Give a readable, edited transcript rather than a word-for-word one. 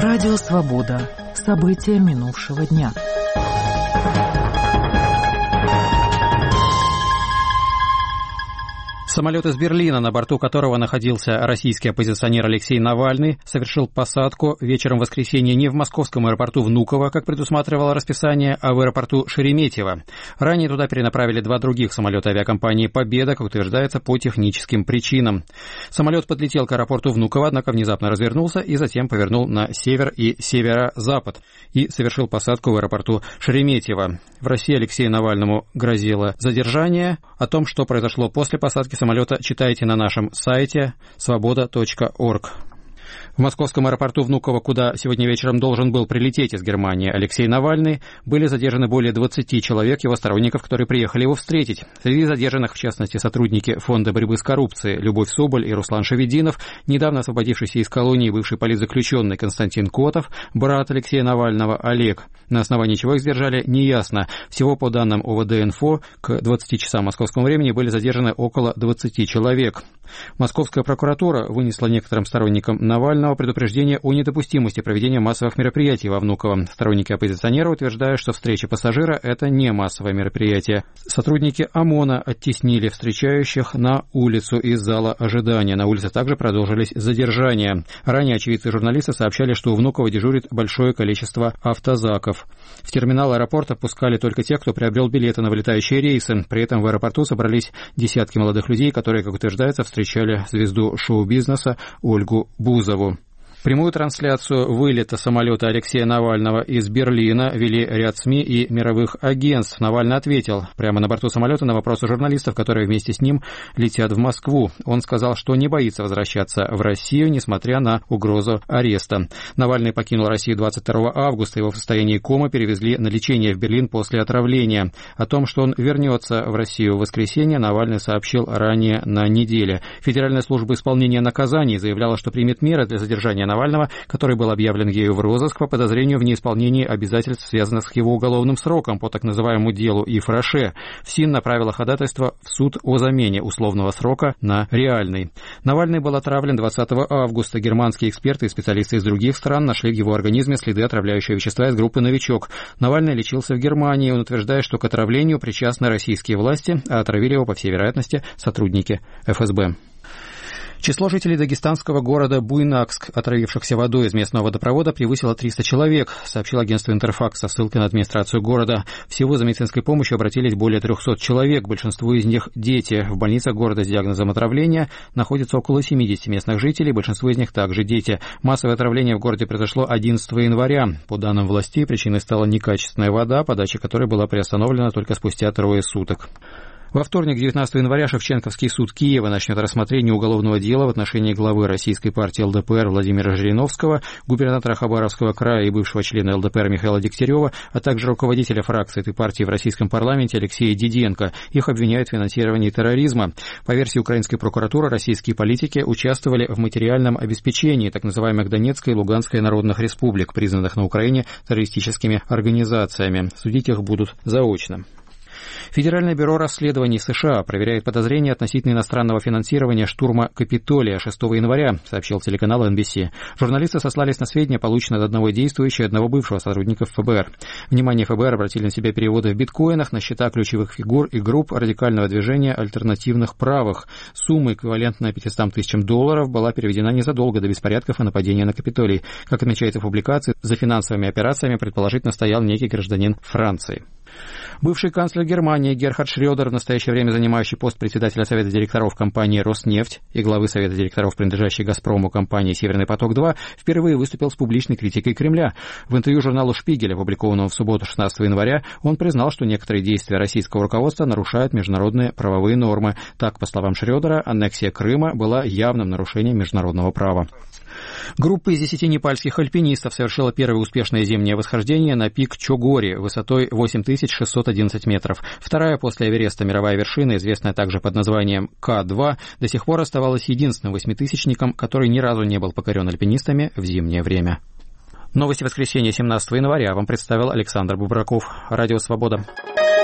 Радио «Свобода». События минувшего дня. Самолет из Берлина, на борту которого находился российский оппозиционер Алексей Навальный, совершил посадку вечером воскресенья не в московском аэропорту Внуково, как предусматривало расписание, а в аэропорту Шереметьево. Ранее туда перенаправили 2 других самолета авиакомпании «Победа», как утверждается, по техническим причинам. Самолет подлетел к аэропорту Внуково, однако внезапно развернулся и затем повернул на север и северо-запад и совершил посадку в аэропорту Шереметьево. В России Алексею Навальному грозило задержание. О том, что произошло после посадки самолета, читайте на нашем сайте svoboda.org. В московском аэропорту Внуково, куда сегодня вечером должен был прилететь из Германии Алексей Навальный, были задержаны более 20 человек, его сторонников, которые приехали его встретить. Среди задержанных, в частности, сотрудники Фонда борьбы с коррупцией Любовь Соболь и Руслан Шавединов, недавно освободившийся из колонии бывший политзаключенный Константин Котов, брат Алексея Навального Олег. На основании чего их задержали, неясно. Всего, по данным ОВД-инфо, к 20 часам московского времени были задержаны около 20 человек. Московская прокуратура вынесла некоторым сторонникам Навального предупреждение о недопустимости проведения массовых мероприятий во Внуково. Сторонники оппозиционера утверждают, что встреча пассажира – это не массовое мероприятие. Сотрудники ОМОНа оттеснили встречающих на улицу из зала ожидания. На улице также продолжились задержания. Ранее очевидцы и журналисты сообщали, что у Внуково дежурит большое количество автозаков. В терминал аэропорта пускали только тех, кто приобрел билеты на вылетающие рейсы. При этом в аэропорту собрались десятки молодых людей, которые, как утверждается, встречали звезду шоу-бизнеса Ольгу Бузову. Прямую трансляцию вылета самолета Алексея Навального из Берлина вели ряд СМИ и мировых агентств. Навальный ответил прямо на борту самолета на вопросы журналистов, которые вместе с ним летят в Москву. Он сказал, что не боится возвращаться в Россию, несмотря на угрозу ареста. Навальный покинул Россию 22 августа. Его в состоянии комы перевезли на лечение в Берлин после отравления. О том, что он вернется в Россию в воскресенье, Навальный сообщил ранее на неделе. Федеральная служба исполнения наказаний заявляла, что примет меры для задержания Навального, который был объявлен ею в розыск по подозрению в неисполнении обязательств, связанных с его уголовным сроком по так называемому делу Ифраше. ФСИН направила ходатайство в суд о замене условного срока на реальный. Навальный был отравлен 20 августа. Германские эксперты и специалисты из других стран нашли в его организме следы отравляющего вещества из группы «Новичок». Навальный лечился в Германии. Он утверждает, что к отравлению причастны российские власти, а отравили его, по всей вероятности, сотрудники ФСБ. Число жителей дагестанского города Буйнакск, отравившихся водой из местного водопровода, превысило 300 человек, сообщил агентство «Интерфакс» со ссылкой на администрацию города. Всего за медицинской помощью обратились более 300 человек, большинство из них – дети. В больницах города с диагнозом отравления находится около 70 местных жителей, большинство из них также дети. Массовое отравление в городе произошло 11 января. По данным властей, причиной стала некачественная вода, подача которой была приостановлена только спустя 3 суток. Во вторник, 19 января, Шевченковский суд Киева начнет рассмотрение уголовного дела в отношении главы российской партии ЛДПР Владимира Жириновского, губернатора Хабаровского края и бывшего члена ЛДПР Михаила Дегтярева, а также руководителя фракции этой партии в российском парламенте Алексея Диденко. Их обвиняют в финансировании терроризма. По версии украинской прокуратуры, российские политики участвовали в материальном обеспечении так называемых Донецкой и Луганской народных республик, признанных на Украине террористическими организациями. Судить их будут заочно. Федеральное бюро расследований США проверяет подозрения относительно иностранного финансирования штурма Капитолия 6 января, сообщил телеканал NBC. Журналисты сослались на сведения, полученные от одного действующего и одного бывшего сотрудников ФБР. Внимание ФБР обратили на себя переводы в биткоинах на счета ключевых фигур и групп радикального движения альтернативных правых. Сумма, эквивалентная $500 тысячам, была переведена незадолго до беспорядков и нападения на Капитолий. Как отмечается в публикации, за финансовыми операциями предположительно стоял некий гражданин Франции. Бывший канцлер Германии Герхард Шрёдер, в настоящее время занимающий пост председателя Совета директоров компании «Роснефть» и главы Совета директоров, принадлежащей «Газпрому» компании «Северный поток-2», впервые выступил с публичной критикой Кремля. В интервью журналу «Шпигель», опубликованном в субботу 16 января, он признал, что некоторые действия российского руководства нарушают международные правовые нормы. Так, по словам Шрёдера, аннексия Крыма была явным нарушением международного права. Группа из 10 непальских альпинистов совершила первое успешное зимнее восхождение на пик Чогори высотой 8611 метров. Вторая после Эвереста мировая вершина, известная также под названием К2, до сих пор оставалась единственным восьмитысячником, который ни разу не был покорен альпинистами в зимнее время. Новости воскресенья 17 января вам представил Александр Бубраков. Радио «Свобода».